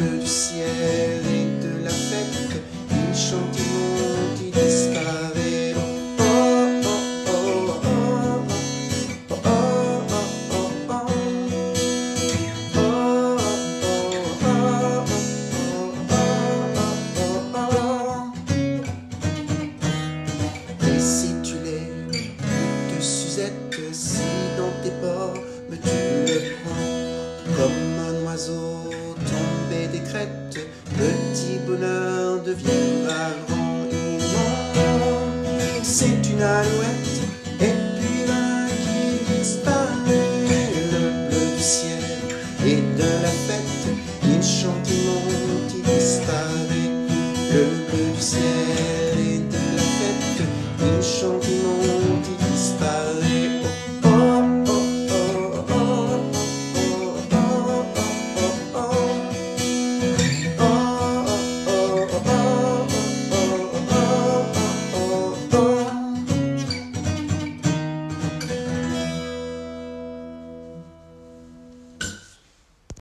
bleu du ciel et de la fête, il chante, il monte, il disparaît. Oh, oh, oh, oh, oh, oh, oh, oh, oh, oh. Et si tu l'es de Suzette, si dans tes pommes tu le prends comme un oiseau tombé des crêtes, petit bonheur devient